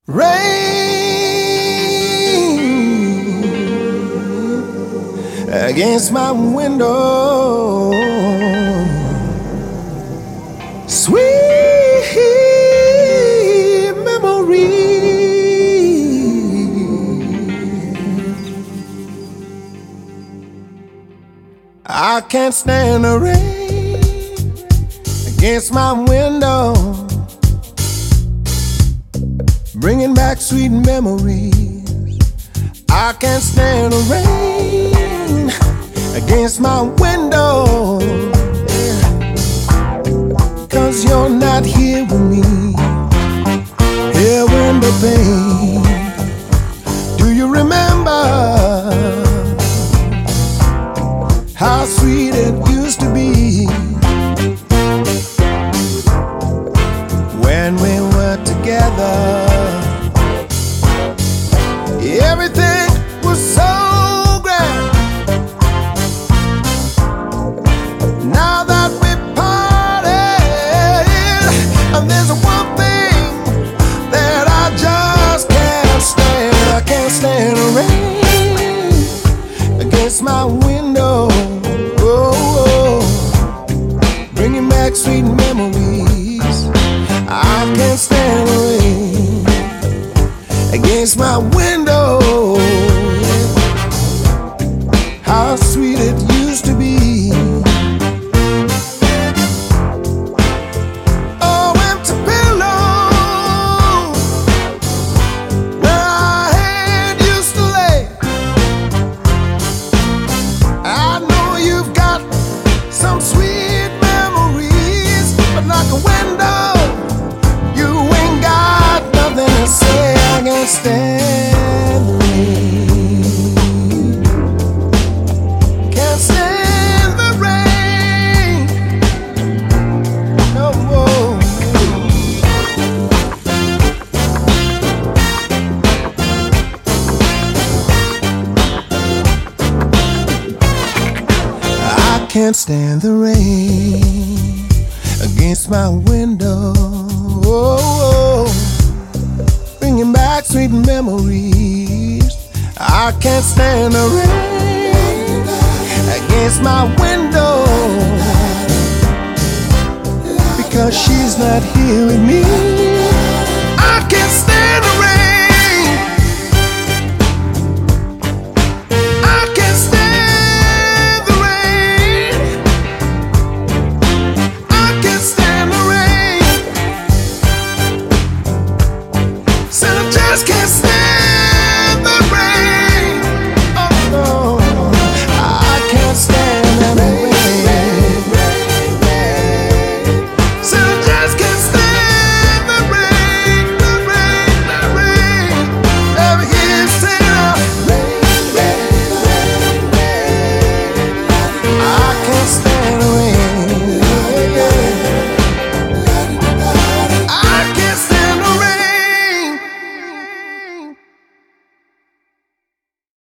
Rain against my window, sweet memory. I can't stand the rain against my window, bringing back sweet memories. I can't stand the rain against my window, cause you're not here with me, here in the pain. Do you remember how sweet it used to be when we were together? Everything was so grand. Now that we parted, and there's one thing that I just can't stand. I can't stand the rain against my window, bringing back sweet memories. I can't stand the rain against my window. How sweet it used to be. Oh, empty pillow where our head used to lay. I know you've got some sweet memories, but like a window, you ain't got nothing to say. I can't stand the rain. Can't stand the rain no more. I can't stand the rain against my window, bringing back sweet memories. I can't stand the rain against my window, because she's not here with me. I can't stand the rain. I can't stand the rain. I can't stand the rain. Said I just can't stand.